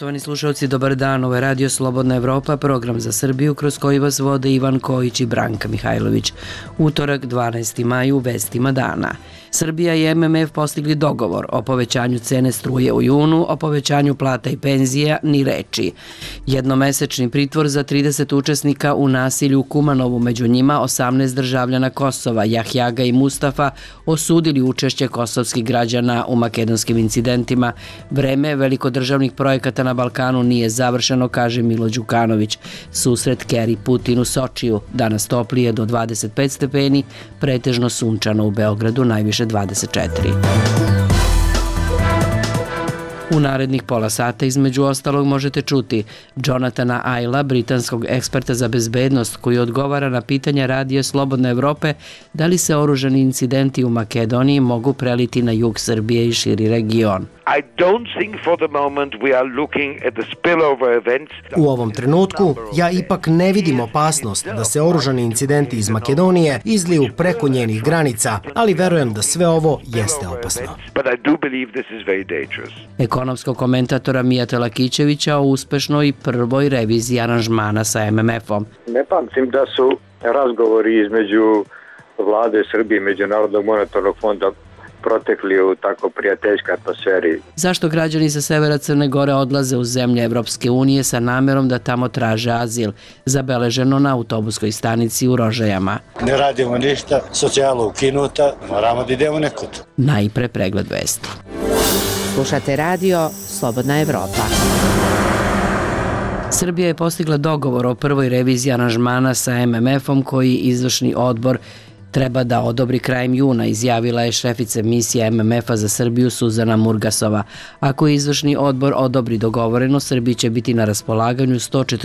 Poštovani slušalci, dobar dan. Ovo je Radio Slobodna Evropa, program za Srbiju kroz koji vas vode Ivan Kojić i Branka Mihajlović. Utorak, 12. maj, u vestima dana. Srbija i MMF postigli dogovor o povećanju cene struje u junu, o povećanju plata i penzija ni reči. Jednomesečni pritvor za 30 učesnika u nasilju u Kumanovu, među njima 18 državljana Kosova, Jahjaga i Mustafa, osudili učešće kosovskih građana u makedonskim incidentima. Vreme velikodržavnih projekata na Balkanu nije završeno, kaže Milo Đukanović. Susret Keri Putin u Sočiju, danas toplije do 25 stepeni, pretežno sunčano u Beogradu, najviše 24. U narednih pola sata između ostalog možete čuti Jonathana Ayla, britanskog eksperta za bezbednost, koji odgovara na pitanja Radija Slobodne Evrope da li se oružani incidenti u Makedoniji mogu preliti na jug Srbije i širi region. U ovom trenutku ja ipak ne vidim opasnost da se oružani incidenti iz Makedonije izliju preko njenih granica, ali verujem da sve ovo jeste opasno. Ekonomskog komentatora Mijata Lakićevića o uspešnoj prvoj reviziji aranžmana sa MMF-om. Ne pamtim da su razgovori između vlade Srbije i Međunarodnog monetarnog fonda protekli u tako prijateljskoj atmosferi. Zašto građani sa severa Crne Gore odlaze u zemlje Evropske unije sa namerom da tamo traže azil? Zabeleženo na autobuskoj stanici u Rožajama. Ne radimo ništa, socijala ukinuta, moramo da idemo nekud. Najpre pregled vesti. Slušate radio Slobodna Evropa. Srbija je postigla dogovor o prvoj reviziji aranžmana sa MMF-om koji izvršni odbor treba da odobri krajem juna, izjavila je šefica misije MMF-a za Srbiju Suzana Murgasova. Ako izvršni odbor odobri dogovoreno, Srbiji će biti na raspolaganju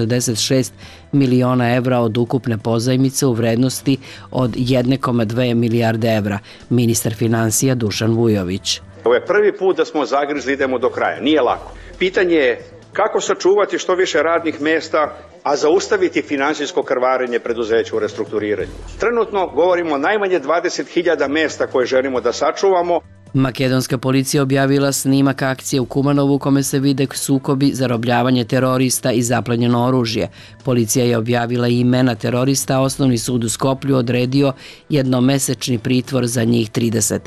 146 miliona evra od ukupne pozajmice u vrednosti od 1,2 milijarde evra. Ministar finansija Dušan Vujović. Ovo je prvi put da smo zagrizli, idemo do kraja. Nije lako. Pitanje je kako sačuvati što više radnih mesta, a zaustaviti finansijsko krvarenje preduzeća u restrukturiranju. Trenutno govorimo o najmanje 20.000 mesta koje želimo da sačuvamo. Makedonska policija objavila snimak akcije u Kumanovu u kome se vide sukobi, zarobljavanje terorista i zaplenjeno oružje. Policija je objavila i imena terorista, a Osnovni sud u Skoplju odredio jednomesečni pritvor za njih 30.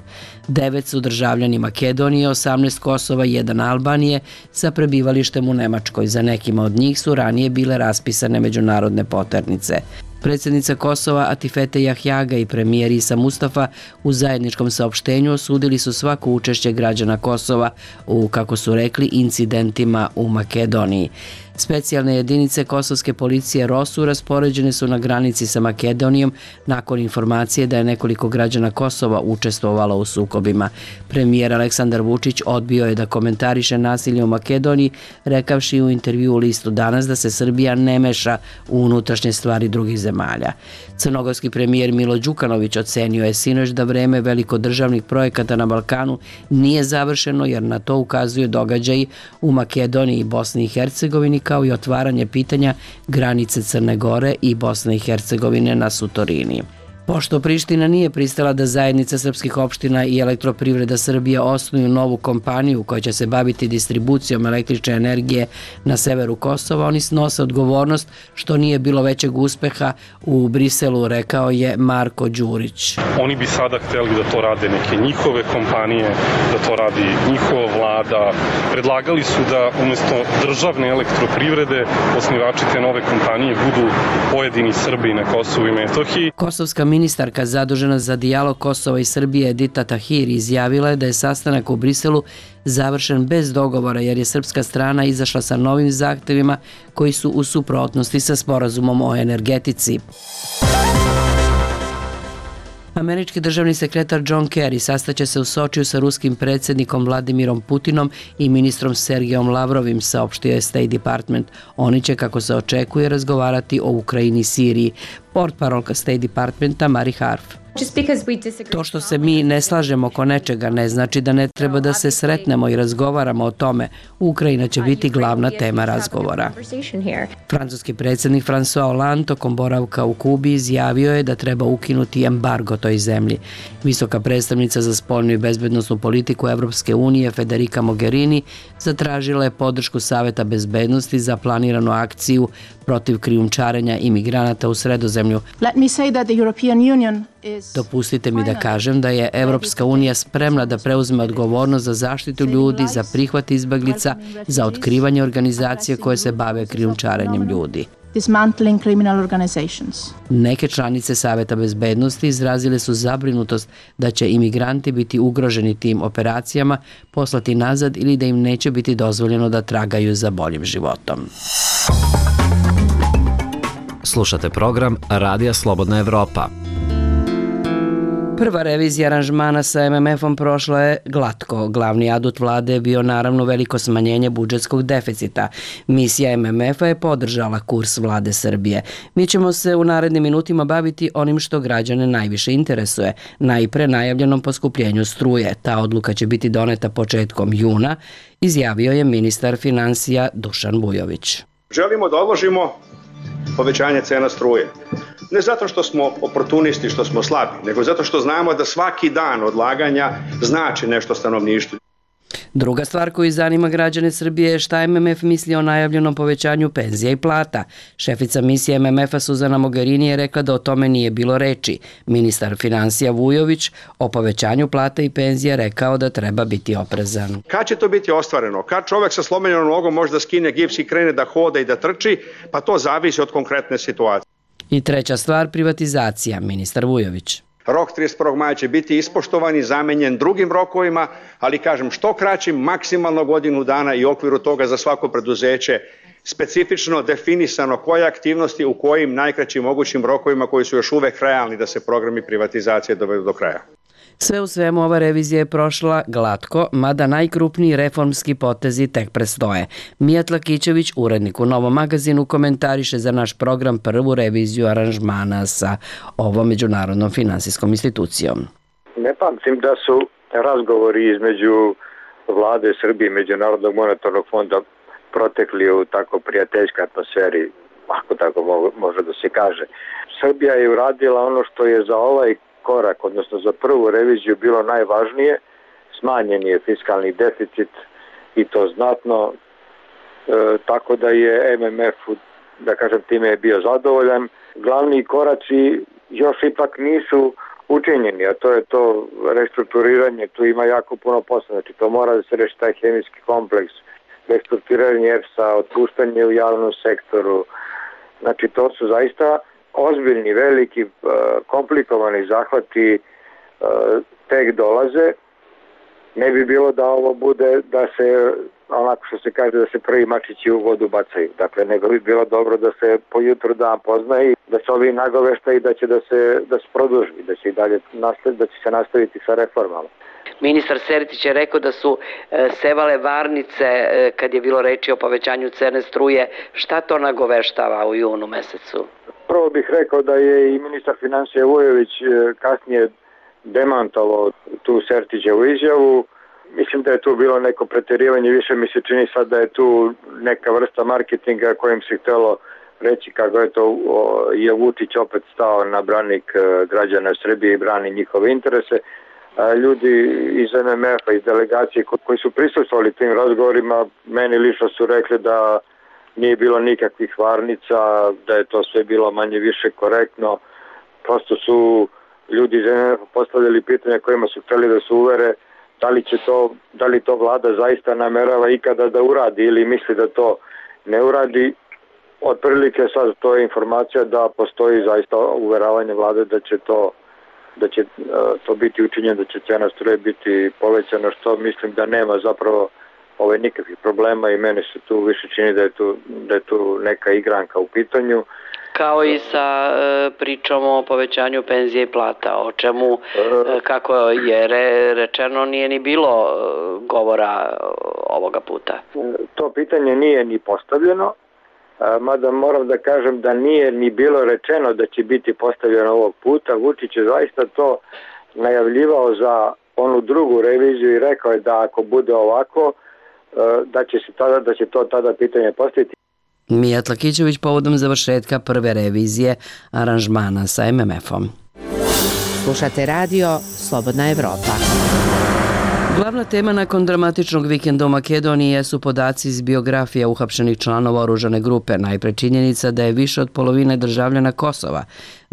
9 su državljani Makedonije, 18 Kosova i 1 Albanije sa prebivalištem u Nemačkoj. Za nekima od njih su ranije bile raspisane međunarodne poternice. Predsjednica Kosova Atifete Jahjaga i premijer Isa Mustafa u zajedničkom saopštenju osudili su svako učešće građana Kosova u, kako su rekli, incidentima u Makedoniji. Specijalne jedinice kosovske policije ROSU raspoređene su na granici sa Makedonijom nakon informacije da je nekoliko građana Kosova učestvovalo u sukobima. Premijer Aleksandar Vučić odbio je da komentariše nasilje u Makedoniji, rekavši u intervju u listu Danas da se Srbija ne meša u unutrašnje stvari drugih zemalja. Crnogorski premijer Milo Đukanović ocenio je sinoć da vreme velikodržavnih projekata na Balkanu nije završeno, jer na to ukazuju događaji u Makedoniji i Bosni i Hercegovini, kao i otvaranje pitanja granice Crne Gore i Bosne i Hercegovine na Sutorini. Pošto Priština nije pristala da zajednica srpskih opština i Elektroprivreda Srbije osnuju novu kompaniju koja će se baviti distribucijom električne energije na severu Kosova, oni snose odgovornost što nije bilo većeg uspeha u Briselu, rekao je Marko Đurić. Oni bi sada hteli da to rade neke njihove kompanije, da to radi njihova vlada. Predlagali su da umjesto državne elektroprivrede osnivači te nove kompanije budu pojedini Srbi na Kosovu i Metohiji. Kosovska ministarka zadužena za dijalog Kosova i Srbije Edita Tahir izjavila je da je sastanak u Briselu završen bez dogovora, jer je srpska strana izašla sa novim zahtevima koji su u suprotnosti sa sporazumom o energetici. Američki državni sekretar John Kerry sastaće se u Sočiju sa ruskim predsjednikom Vladimirom Putinom i ministrom Sergejom Lavrovim, saopštio je State Department. Oni će, kako se očekuje, razgovarati o Ukrajini i Siriji. Portparolka State Departmenta Mari Harf. To što se mi ne slažemo oko nečega ne znači da ne treba da se sretnemo i razgovaramo o tome. Ukrajina će biti glavna tema razgovora. Francuski predsjednik François Hollande tokom boravka u Kubi izjavio je da treba ukinuti embargo toj zemlji. Visoka predstavnica za spoljnu i bezbednosnu politiku Evropske unije Federica Mogherini zatražila je podršku Saveta bezbednosti za planiranu akciju protiv krijumčarenja imigranata u Sredozemlju. Dopustite mi da kažem da je Evropska unija spremna da preuzme odgovornost za zaštitu ljudi, za prihvat izbeglica, za otkrivanje organizacije koje se bave krijumčarenjem ljudi. Neke članice Saveta bezbednosti izrazile su zabrinutost da će imigranti biti ugroženi tim operacijama, poslati nazad ili da im neće biti dozvoljeno da tragaju za boljim životom. Slušate program Radija Slobodna Evropa. Prva revizija aranžmana sa MMF-om prošla je glatko. Glavni adut vlade je bio naravno veliko smanjenje budžetskog deficita. Misija MMF-a je podržala kurs vlade Srbije. Mi ćemo se u narednim minutima baviti onim što građane najviše interesuje. Najpre najavljenom poskupljenju struje. Ta odluka će biti doneta početkom juna, izjavio je ministar finansija Dušan Vujović. Želimo da odložimo povećanje cena struje. Ne zato što smo oportunisti, što smo slabi, nego zato što znamo da svaki dan odlaganja znači nešto stanovništvu. Druga stvar koju zanima građane Srbije je šta MMF misli o najavljenom povećanju penzija i plata. Šefica misije MMF-a Suzana Mogherini je rekla da o tome nije bilo reči. Ministar finansija Vujović o povećanju plata i penzija rekao da treba biti oprezan. Kad će to biti ostvareno? Kad čovek sa slomljenom nogom može da skine gips i krene da hoda i da trči? Pa to zavisi od konkretne situacije. I treća stvar, privatizacija, ministar Vujović. Rok 31. maja će biti ispoštovan i zamenjen drugim rokovima, ali kažem što kraćim, maksimalno godinu dana i u okviru toga za svako preduzeće specifično definisano koje aktivnosti u kojim najkraćim mogućim rokovima koji su još uvek realni da se programi privatizacije dovedu do kraja. Sve u svemu ova revizija je prošla glatko, mada najkrupniji reformski potezi tek predstoje. Mijat Lakićević, urednik u Novom magazinu, komentariše za naš program prvu reviziju aranžmana sa ovom međunarodnom finansijskom institucijom. Ne pamtim da su razgovori između vlade Srbije i Međunarodnog monetarnog fonda protekli u tako prijateljskoj atmosferi, ako tako može da se kaže. Srbija je uradila ono što je za ovaj korak, odnosno za prvu reviziju bilo najvažnije, smanjen je fiskalni deficit i to znatno, tako da je MMF, da kažem, time je bio zadovoljan. Glavni koraci još ipak nisu učinjeni, a to je to restrukturiranje, tu ima jako puno posla, znači to mora da se reši taj hemijski kompleks, restrukturiranje EPS-a, otpuštanje u javnom sektoru, znači to su zaista ozbiljni, veliki, komplikovani zahvati tek dolaze. Ne bi bilo da ovo bude da se, onako što se kaže, da se prvi mačići u vodu bacaju. Dakle, nego bi bilo dobro da se po jutru dan poznaje, da se ovi nagovešta i da će da se produži, da će i dalje da će se nastaviti sa reformama. Ministar Sertić je rekao da su sevale varnice kad je bilo reči o povećanju cene struje. Šta to nagoveštava u junu mesecu? Prvo bih rekao da je i ministar finansija Vujović kasnije demantovao tu Sertićevu izjavu. Mislim da je tu bilo neko preterivanje, više mi se čini sad da je tu neka vrsta marketinga kojim se htjelo reći kako je to je Vučić opet stao na branik građana Srbije i brani njihove interese. Ljudi iz MMF-a, iz delegacije koji su prisustvovali tim razgovorima, meni lično su rekli da nije bilo nikakvih varnica, da je to sve bilo manje više korektno. Prosto su ljudi iz MMF-a postavljali pitanja kojima su htjeli da se uvere da li to vlada zaista namerava ikada da uradi ili misli da to ne uradi. Otprilike sad to je informacija da postoji zaista uveravanje vlade da će to biti učinjeno, da će cena struje biti povećana, što mislim da nema zapravo nikakvih problema i meni se tu više čini da je tu neka igranka u pitanju. Kao i sa pričom o povećanju penzije i plata, o čemu, kako je rečeno, nije ni bilo govora ovoga puta. To pitanje nije ni postavljeno. mada moram da kažem da nije ni bilo rečeno da će biti postavljeno ovog puta. Vučić je zaista to najavljivao za onu drugu reviziju i rekao je da ako bude ovako, da će to tada pitanje postaviti. Mija Tlakićević povodom završetka prve revizije aranžmana sa MMF-om. Slušate radio Slobodna Evropa. Glavna tema nakon dramatičnog vikenda u Makedoniji su podaci iz biografija uhapšenih članova oružane grupe. Najpre činjenica da je više od polovine državljana Kosova,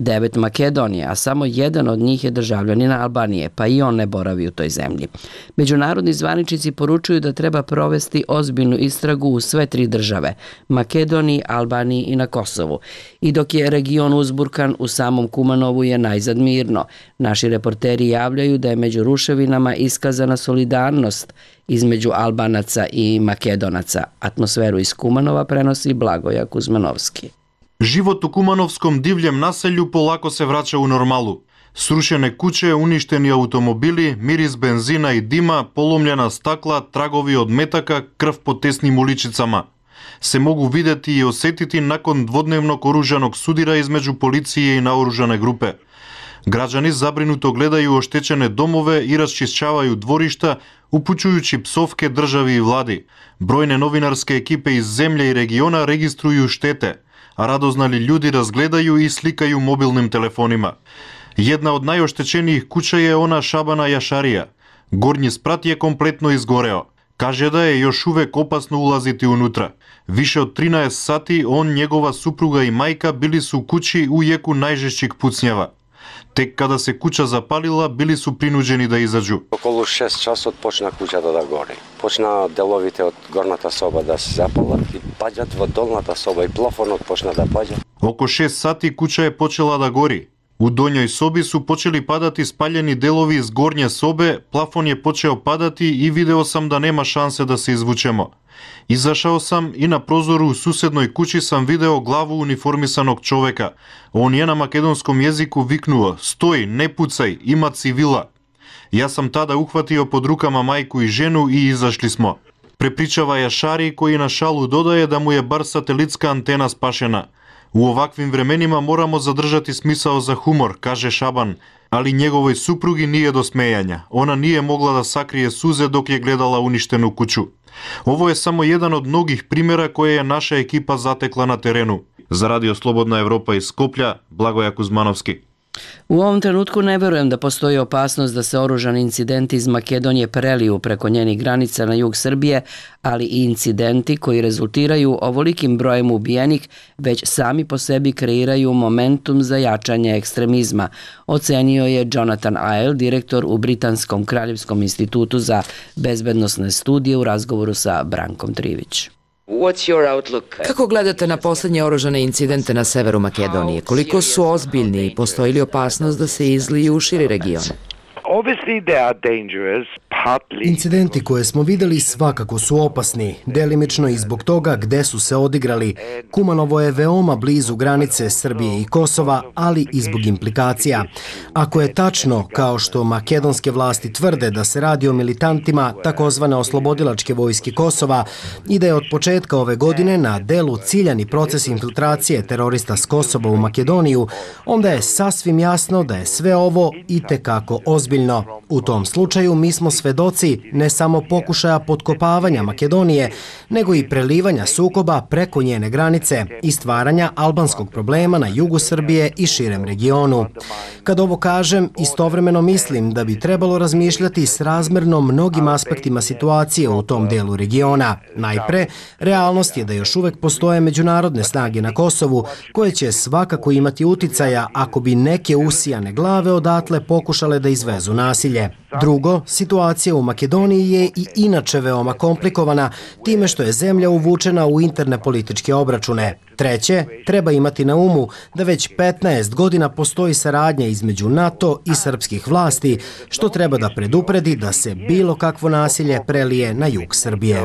9 Makedonije, a samo jedan od njih je državljanin Albanije, pa i on ne boravi u toj zemlji. Međunarodni zvaničnici poručuju da treba provesti ozbiljnu istragu u sve 3 države, Makedoniji, Albaniji i na Kosovu. I dok je region uzburkan, u samom Kumanovu je najzad mirno. Naši reporteri javljaju da je među ruševinama iskazana solidarnost između Albanaca i Makedonaca. Atmosferu iz Kumanova prenosi Blagoja Kuzmanovski. Живот у Кумановском дивљем населју полако се враќа у нормалу. Срушене куќе, уништени автомобили, мирис бензина и дима, поломljena стакла, трагови од метака, крв по тесним уличицама. Се могу видети и осетити након дводневног оружаног судира измеѓу полиција и наоружане групе. Граѓани забринуто гледају оштечене домове и расчисчавају дворишта, упучујучи псовке држави и влади. Бројне новинарски екипе из земја и региона региструју штете, а радознали људи разгледају и сликају мобилним телефонима. Една од најоштеченијих куќа е она Шабана Јашарија. Горњи спрат е комплетно изгорео. Каже да е још увек опасно улазити унутра. Више од 13 сати он, негова супруга и мајка били су куќи у јеку најжешчик пуцњава. Тек када се куќа запалила, били су принуđeni да изаđу. Околу 6 часот почна куќата да гори. Почна деловите од горната соба да се запалат и паѓат во долната соба и плафонот почна да паѓа. Око 6 сати куќа е почела да гори. У доњој соби су почели падати спалени делови из горње собе, плафон е почео падати и видео сам да нема шансе да се извучемо. Изашао сам и на прозору у суседној куќи сам видео главу униформисаног човека. Он е на македонском језику викнува: "Стој, не пуцај, има цивила." Јас сам тада ухватио под рукама мајку и жену и изашли смо. Препричава Јашари, кој на шалу додаje да му е бар сателитска антена спашена. У оваквим временима морамо задржати смисао за хумор, каже Шабан, али неговој супруги nije до смејања. Она nije могла да сакрие сузе док ја гледала уништену куќу. Ово е само еден од многих примера кои е наша екипа затекла на терену. За Радио Слободна Европа из Скопља, Благоја Кузмановски. U ovom trenutku ne verujem da postoji opasnost da se oružani incidenti iz Makedonije preliju preko njenih granica na jug Srbije, ali i incidenti koji rezultiraju ovolikim brojem ubijenih već sami po sebi kreiraju momentum za jačanje ekstremizma, ocenio je Jonathan Isle, direktor u Britanskom kraljevskom institutu za bezbednosne studije u razgovoru sa Brankom Trivić. Kako gledate na poslednje oružane incidente na severu Makedonije? Koliko su ozbiljni i postoji li opasnost da se izliju u širi region? Incidenti koje smo videli svakako su opasni, delimično i zbog toga gde su se odigrali. Kumanovo je veoma blizu granice Srbije i Kosova, ali i zbog implikacija. Ako je tačno, kao što makedonske vlasti tvrde da se radi o militantima takozvane oslobodilačke vojske Kosova i da je od početka ove godine na delu ciljani proces infiltracije terorista s Kosova u Makedoniju, onda je sasvim jasno da je sve ovo itekako ozbiljno. U tom slučaju mi smo svedoci ne samo pokušaja potkopavanja Makedonije, nego i prelivanja sukoba preko njene granice i stvaranja albanskog problema na jugu Srbije i širem regionu. Kad ovo kažem, istovremeno mislim da bi trebalo razmišljati srazmerno mnogim aspektima situacije u tom delu regiona. Najpre, realnost je da još uvek postoje međunarodne snage na Kosovu koje će svakako imati uticaja ako bi neke usijane glave odatle pokušale da izvezu nasilje. Drugo, situacija u Makedoniji je i inače veoma komplikovana time što je zemlja uvučena u interne političke obračune. Treće, treba imati na umu da već 15 godina postoji saradnja između NATO i srpskih vlasti, što treba da predupredi da se bilo kakvo nasilje prelije na jug Srbije.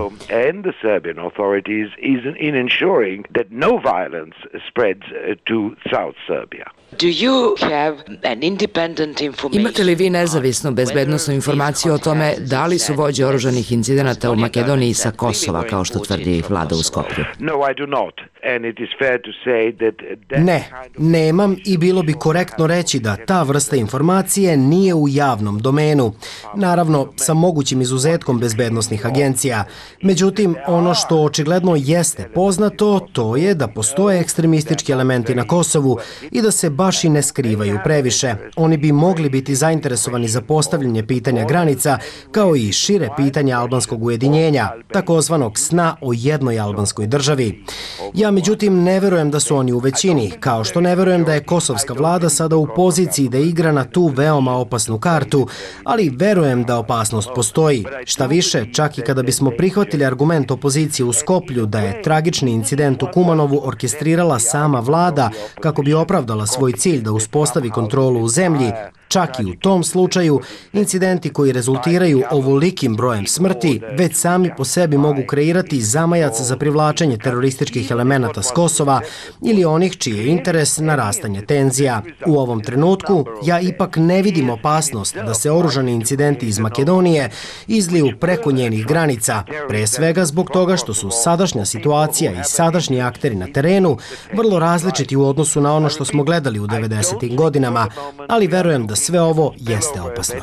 Imate li vi nezavisnu bezbednosnu informaciju o tome da li su vođe oružanih incidenata u Makedoniji sa Kosova, kao što tvrdi vlada u Skoplju? Ne, nemam i bilo bi korektno reći da ta vrsta informacije nije u javnom domenu. Naravno, sa mogućim izuzetkom bezbednosnih agencija. Međutim, ono što očigledno jeste poznato, to je da postoje ekstremistički elementi na Kosovu i da se baš i ne skrivaju previše. Oni bi mogli biti zainteresovani za postavljanje pitanja granica, kao i šire pitanja albanskog ujedinjenja, takozvanog sna o jednoj albanskoj državi. Ja, međutim, ne verujem da su oni u većini, kao što ne verujem da je kosovska vlada sada u poziciji da igra na tu veoma opasnu kartu, ali verujem da opasnost postoji. Šta više, čak i kada bismo prihvatili argument opozicije u Skoplju da je tragični incident u Kumanovu orkestrirala sama vlada kako bi opravdala svoj cilj da uspostavi kontrolu u zemlji, čak i u tom slučaju, incidenti koji rezultiraju ovolikim brojem smrti već sami po sebi mogu kreirati zamajac za privlačenje terorističkih elemenata s Kosova ili onih čiji je interes narastanje tenzija. U ovom trenutku ja ipak ne vidim opasnost da se oružani incidenti iz Makedonije izliju preko njenih granica, pre svega zbog toga što su sadašnja situacija i sadašnji akteri na terenu vrlo različiti u odnosu na ono što smo gledali u 90. godinama, ali verujem da sve ovo jeste opasno.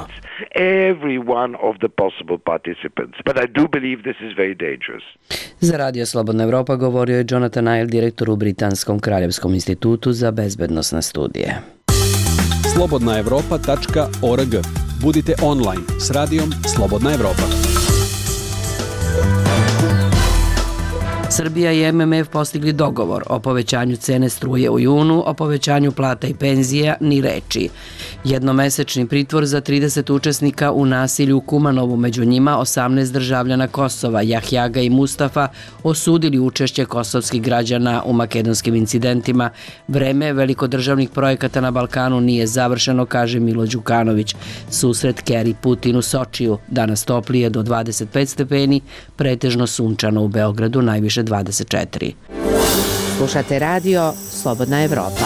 Za Radio Slobodna Evropa govorio je Jonathan Nile, direktor u Britanskom kraljevskom institutu za bezbednosne studije. slobodnaevropa.org. Budite online s radijom Slobodna Evropa. Srbija i MMF postigli dogovor o povećanju cene struje u junu, o povećanju plata i penzija ni reči. Jednomesečni pritvor za 30 učesnika u nasilju u Kumanovu, među njima 18 državljana Kosova, Jahjaga i Mustafa, osudili učešće kosovskih građana u makedonskim incidentima. Vreme velikodržavnih projekata na Balkanu nije završeno, kaže Milo Đukanović. Susret Keri Putin u Sočiju, danas toplije do 25 stepeni, pretežno sunčano u Beogradu, najviše 24. Slušate radio Slobodna Evropa.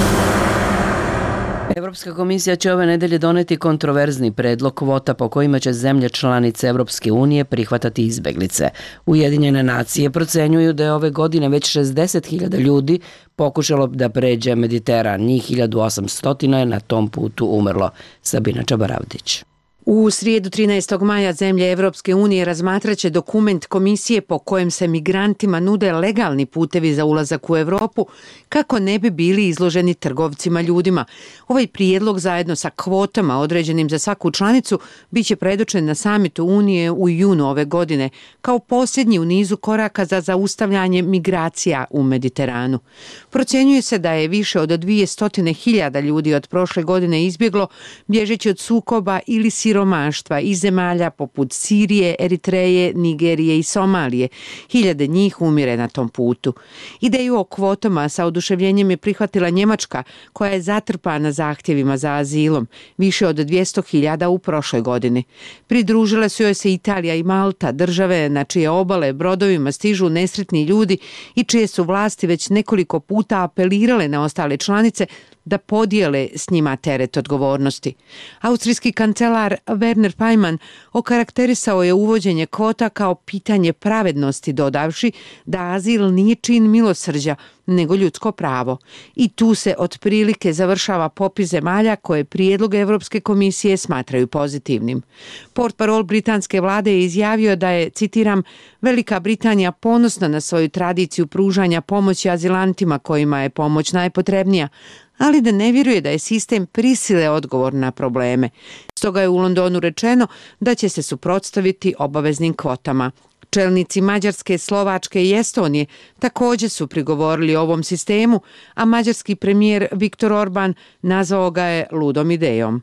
Evropska komisija će ove nedelje doneti kontroverzni predlog kvota po kojima će zemlje članice Evropske unije prihvatati izbeglice. Ujedinjene nacije procenjuju da je ove godine već 60.000 ljudi pokušalo da pređe Mediteran. Njih 1800 je na tom putu umrlo. Sabina Čabaravdić. U srijedu 13. maja zemlje Evropske unije razmatraće dokument komisije po kojem se migrantima nude legalni putevi za ulazak u Evropu kako ne bi bili izloženi trgovcima ljudima. Ovaj prijedlog zajedno sa kvotama određenim za svaku članicu biće predočen na samitu Unije u junu ove godine kao posljednji u nizu koraka za zaustavljanje migracija u Mediteranu. Procjenjuje se da je više od 200.000 ljudi od prošle godine izbjeglo bježeći od sukoba ili siromaštva iz zemalja poput Sirije, Eritreje, Nigerije i Somalije. Hiljade njih umire na tom putu. Ideju o kvotama sa oduševljenjem je prihvatila Njemačka, koja je zatrpana zahtjevima za azilom, više od 200.000 u prošloj godini. Pridružile su joj se Italija i Malta, države na čije obale brodovima stižu nesretni ljudi i čije su vlasti već nekoliko puta apelirale na ostale članice da podijele s njima teret odgovornosti. Austrijski kancelar Werner Pajman okarakterisao je uvođenje kvota kao pitanje pravednosti, dodavši da azil nije čin milosrđa, nego ljudsko pravo. I tu se otprilike završava popis zemalja koje prijedlog Evropske komisije smatraju pozitivnim. Portparol britanske vlade je izjavio da je, citiram, Velika Britanija ponosna na svoju tradiciju pružanja pomoći azilantima kojima je pomoć najpotrebnija, ali da ne vjeruje da je sistem prisile odgovor na probleme. Stoga je u Londonu rečeno da će se suprotstaviti obaveznim kvotama. Čelnici Mađarske, Slovačke i Estonije također su prigovorili ovom sistemu, a mađarski premijer Viktor Orban nazvao ga je ludom idejom.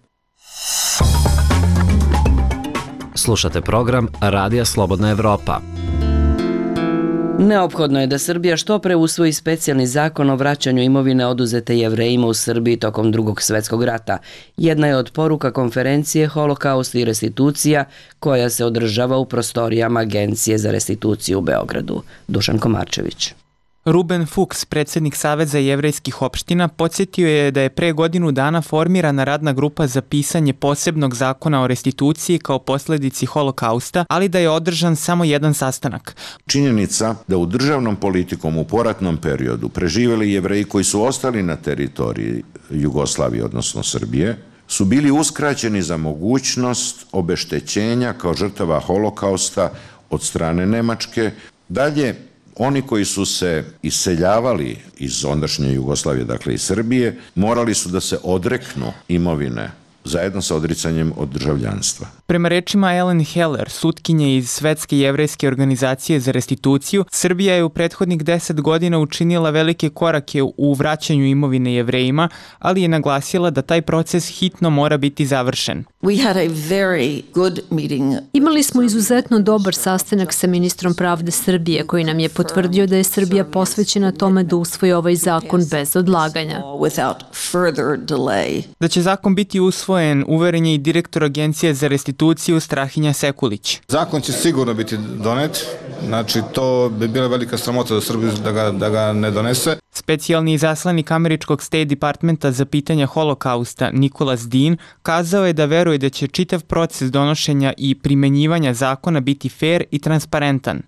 Slušate program Radija Slobodna Evropa. Neophodno je da Srbija što pre usvoji specijalni zakon o vraćanju imovine oduzete Jevrejima u Srbiji tokom Drugog svjetskog rata. Jedna je od poruka konferencije Holokaust i restitucija koja se održava u prostorijama Agencije za restituciju u Beogradu. Dušan Komarčević. Ruben Fuchs, predsjednik Saveza jevrejskih opština, podsjetio je da je pre godinu dana formirana radna grupa za pisanje posebnog zakona o restituciji kao posledici holokausta, ali da je održan samo jedan sastanak. Činjenica da u državnom politikom u poratnom periodu preživjeli Jevreji koji su ostali na teritoriji Jugoslavije, odnosno Srbije, su bili uskraćeni za mogućnost obeštećenja kao žrtava holokausta od strane Nemačke. Dalje, oni koji su se iseljavali iz ondašnje Jugoslavije, dakle iz Srbije, morali su da se odreknu imovine zajedno sa odricanjem od državljanstva. Prema rečima Ellen Heller, sutkinje iz Svetske jevrejske organizacije za restituciju, Srbija je u prethodnih 10 godina učinila velike korake u vraćanju imovine Jevrejima, ali je naglasila da taj proces hitno mora biti završen. Imali smo izuzetno dobar sastanak sa ministrom pravde Srbije, koji nam je potvrdio da je Srbija posvećena tome da usvoji ovaj zakon bez odlaganja. Da će zakon biti usvojen, uveren je i direktor Agencije za restituciju Strahinja Sekulić. Zakon će sigurno biti donet, znači to bi bila velika sramota za Srbiju da ga ne donese. Specijalni izaslanik američkog State Departmenta za pitanja holokausta Nicholas Dean kazao je da veruje da će čitav proces donošenja i primenjivanja zakona biti fair i transparentan.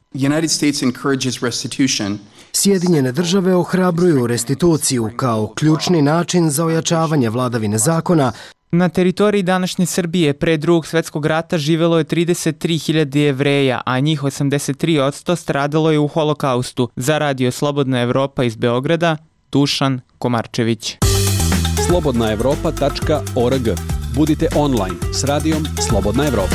Sjedinjene države ohrabruju restituciju kao ključni način za ojačavanje vladavine zakona. Na teritoriji današnje Srbije pre Drugog svjetskog rata živelo je 33.000 Jevreja, a njih 83% stradalo je u holokaustu. Za Radio Slobodna Evropa iz Beograda, Dušan Komarčević. slobodnaevropa.org. Budite online s radijom Slobodna Evropa.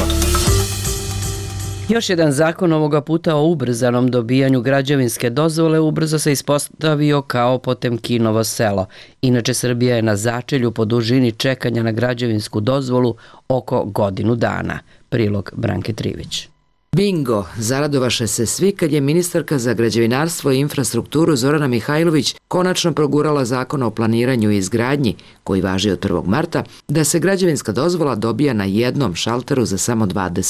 Još jedan zakon ovoga puta o ubrzanom dobijanju građevinske dozvole ubrzo se ispostavio kao Potemkinovo selo. Inače, Srbija je na začelju po dužini čekanja na građevinsku dozvolu oko godinu dana. Prilog Branke Trivić. Bingo! Zaradovaše se svi kad je ministarka za građevinarstvo i infrastrukturu Zorana Mihajlović konačno progurala zakon o planiranju i izgradnji, koji važi od 1. marta, da se građevinska dozvola dobija na jednom šalteru za samo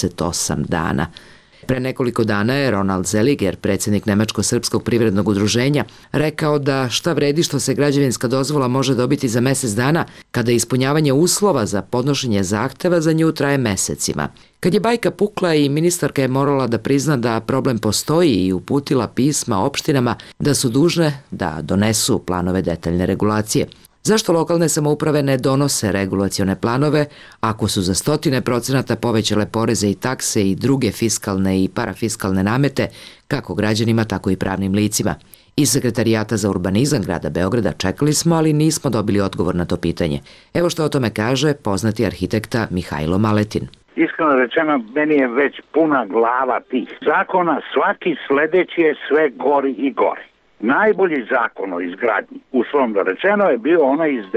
28 dana. Pre nekoliko dana je Ronald Zeliger, predsjednik Nemačko-srpskog privrednog udruženja, rekao da šta vredi što se građevinska dozvola može dobiti za mjesec dana, kada ispunjavanje uslova za podnošenje zahteva za nju traje mesecima. Kad je bajka pukla i ministarka je morala da prizna da problem postoji i uputila pisma opštinama da su dužne da donesu planove detaljne regulacije. Zašto lokalne samouprave ne donose regulacione planove ako su za 100% povećale poreze i takse i druge fiskalne i parafiskalne namete kako građanima, tako i pravnim licima? Iz Sekretarijata za urbanizam grada Beograda čekali smo, ali nismo dobili odgovor na to pitanje. Evo što o tome kaže poznati arhitekta Mihajlo Maletin. Iskreno rečeno, meni je već puna glava tih zakona, svaki sledeći je sve gori i gori. Najbolji zakon o izgradnji, uslovno rečeno, je bio onaj iz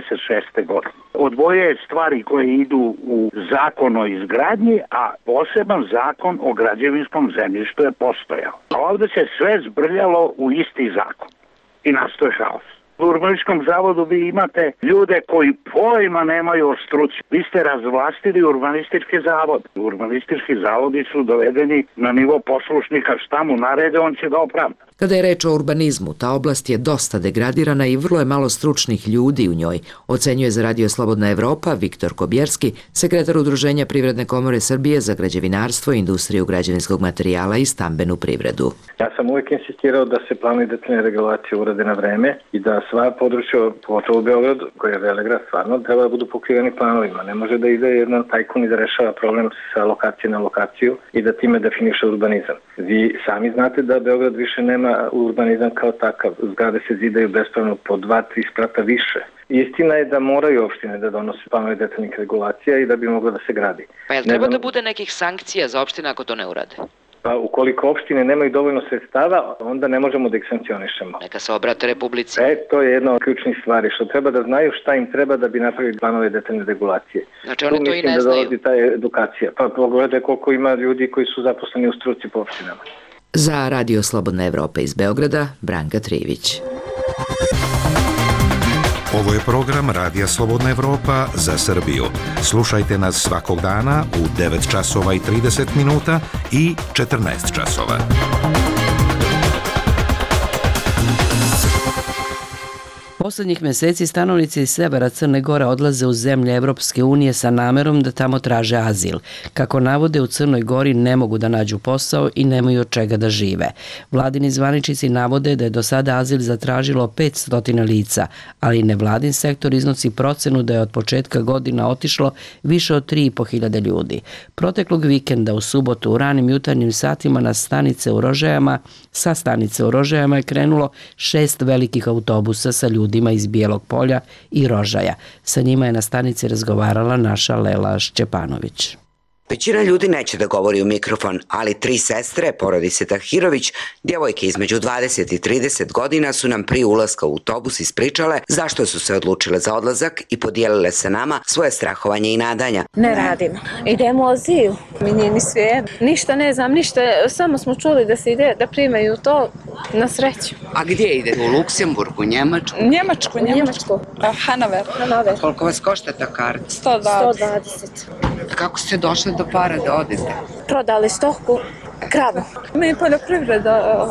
96. godine. Odvojuje stvari koje idu u zakon o izgradnji, a poseban zakon o građevinskom zemljištu je postojao. A ovdje se sve zbrljalo u isti zakon i nastoje haos. U urbanističkom zavodu vi imate ljude koji pojma nemaju o struci. Vi ste razvlastili urbanistički zavod. Urbanistički zavodi su dovedeni na nivo poslušnika, šta mu narede, on će ga opravdati. Kada je reč o urbanizmu, ta oblast je dosta degradirana i vrlo je malo stručnih ljudi u njoj, ocenjuje za Radio Slobodna Evropa Viktor Kobjerski, sekretar Udruženja Privredne komore Srbije za građevinarstvo, industriju građevinskog materijala i stambenu privredu. Ja sam uvijek insistirao da se planovi detaljne regulacije urade na vreme i da sva područja, pogotovo u Beogradu, koja je velegrad, stvarno treba da budu pokriveni planovima. Ne može da ide jedan tajkun i da rešava problem sa lokacije na lokaciju i da time definiše urbanizam. Vi sami znate da Beograd više nema urbanizam kao takav. Zgrade se zidaju bespravno po 2-3 sprata više. Istina je da moraju opštine da donose planove detaljnih regulacija i da bi moglo da se gradi. Pa jel treba da bude nekih sankcija za opštine ako to ne urade? Pa ukoliko opštine nemaju dovoljno sredstava, onda ne možemo da ih sankcionišemo. Neka se obrate Republici. To je jedna od ključnih stvari, što treba da znaju šta im treba da bi napravili planove detaljne regulacije. Znači oni to i ne znaju. Da dolazi ta edukacija. Pa pogledajte koliko ima ljudi koji su zaposleni u struci po opštinama. Za Radio Slobodna Evropa iz Beograda, Branka Trivić. Ovo je program Radija Slobodna Evropa za Srbiju. Slušajte nas svakog dana u 9 časova i 30 minuta i 14 časova. Poslednjih meseci stanovnici iz severa Crne Gore odlaze u zemlje Evropske unije sa namerom da tamo traže azil. Kako navode, u Crnoj Gori ne mogu da nađu posao i nemaju od čega da žive. Vladini zvaničnici navode da je do sada azil zatražilo 500 lica, ali nevladin sektor iznosi procenu da je od početka godina otišlo više od 3.500 ljudi. Proteklog vikenda u subotu u ranim jutarnjim satima sa stanice u Rožajama je krenulo 6 velikih autobusa sa ljudima iz Bijelog Polja i Rožaja. Sa njima je na stanici razgovarala naša Lela Šćepanović. Većina ljudi neće da govori u mikrofon, ali 3 sestre, porodice Tahirović, djevojke između 20 i 30 godina, su nam prije ulaska u autobus ispričale zašto su se odlučile za odlazak i podijelile sa nama svoje strahovanje i nadanja. Ne radimo. Idemo u azil. Mi nije ni svijedno. Ništa ne znam, ništa. Samo smo čuli da se ide, da primaju to na sreću. A gdje idete? U Luksemburgu, Njemačku? Njemačku. Hanover. Koliko vas košta ta karta? 120. Kako ste došli do para da odete? Prodali stoku, kravu. Mi poljoprivreda.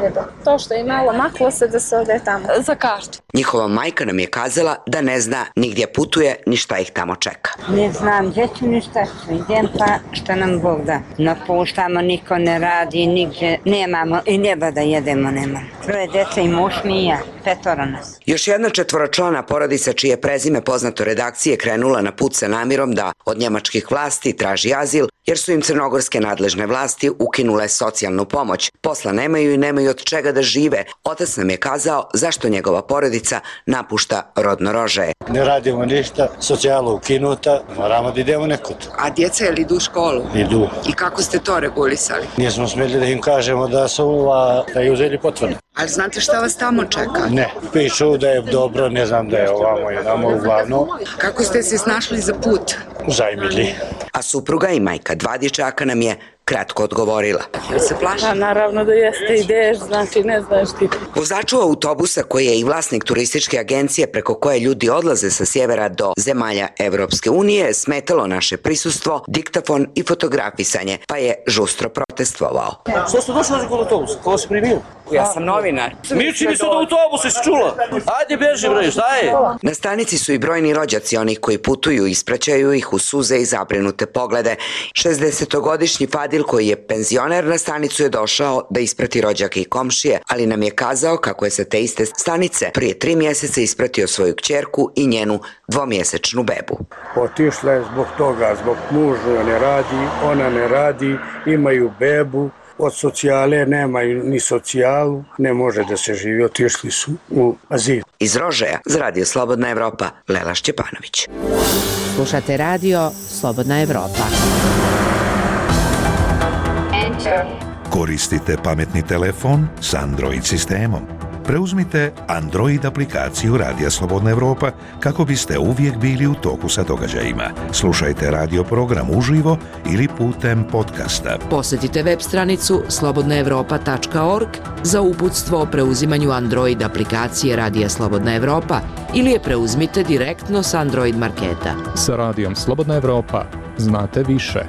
To što je malo maklo se da se ode tamo. Za kartu. Njihova majka nam je kazala da ne zna ni gdje putuje, ni šta ih tamo čeka. Ne znam gdje ću ni šta ću. Idem pa šta nam Bog da. Napuštamo, niko ne radi, nigdje nemamo i njeba da jedemo nemamo. 3 djece i muž mi i ja, 5 nas. Još jedna 4-člana porodica čije prezime poznato redakcije krenula na put sa namirom da od njemačkih vlasti traži azil, jer su im crnogorske nadležne vlasti ukinule socijalnu pomoć. Posla nemaju i nemaju od čega da žive. Otac nam je kazao zašto njegova porodica napušta rodno Rožaje. Ne radimo ništa, socijala ukinuta, moramo da idemo nekud. A djeca je li idu u školu? Idu. I kako ste to regulisali? Nismo smjeli da im kažemo da je uzeli potvrdu. Ali znate šta vas tamo čeka? Ne, pišu da je dobro, ne znam da je ovamo i onamo uglavnom. Kako ste se snašli za put? Zajmili. A supruga i majka 2 dječaka nam je kratko odgovorila. Jel se plaši? Naravno da jeste, ideš, znači ne znaš ti. Vozaču autobusa, koji je i vlasnik turističke agencije preko koje ljudi odlaze sa sjevera do zemalja Evropske unije, smetalo naše prisustvo, diktafon i fotografisanje, pa je žustro protestovao. Što ste došli kod autobusa? Ko si primio? Ja sam novinar. Miči mi se od autobusa, si čula? Ajde, beži bre, šta je? Na stanici su i brojni rođaci onih koji putuju i ispraćaju ih u suze i zabrinute poglede. 60-godišnji Fadil, koji je penzioner, na stanicu je došao da isprati rođake i komšije, ali nam je kazao kako je sa te iste stanice prije 3 mjeseca ispratio svoju kćerku i njenu 2-mjesečnu bebu. Otišla je zbog toga, zbog muža ne radi, ona ne radi, imaju bebu. Od socijale nemaju ni socijalu, ne može da se živi, otišli su u azil. Iz Rožaja za Radio Slobodna Evropa, Lela Šćepanović. Slušate radio Slobodna Evropa. Koristite pametni telefon s Android sistemom. Preuzmite Android aplikaciju Radija Slobodna Evropa kako biste uvijek bili u toku sa događajima. Slušajte radio program uživo ili putem podcasta. Posjetite web stranicu slobodnaevropa.org za uputstvo o preuzimanju Android aplikacije Radija Slobodna Evropa ili je preuzmite direktno s Android marketa. Sa Radijom Slobodna Evropa znate više.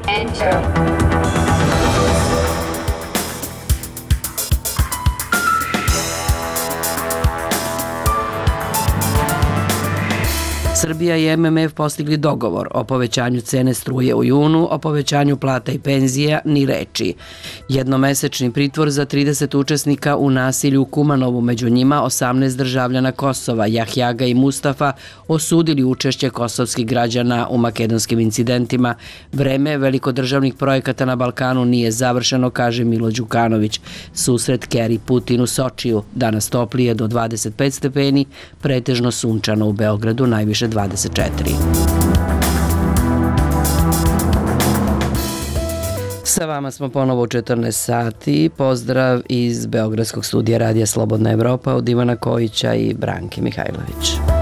Srbija i MMF postigli dogovor o povećanju cene struje u junu, o povećanju plata i penzija ni reči. Jednomesečni pritvor za 30 učesnika u nasilju u Kumanovu, među njima 18 državljana Kosova, Jahjaga i Mustafa, osudili učešće kosovskih građana u makedonskim incidentima. Vreme velikodržavnih projekata na Balkanu nije završeno, kaže Milo Đukanović. Susret Keri Putin u Sočiju, danas toplije do 25 stepeni, pretežno sunčano u Beogradu, najviše 24. Sa vama smo ponovo u 14 sati. Pozdrav iz Beogradskog studija Radija Slobodna Evropa od Ivana Kojića i Branke Mihajlović.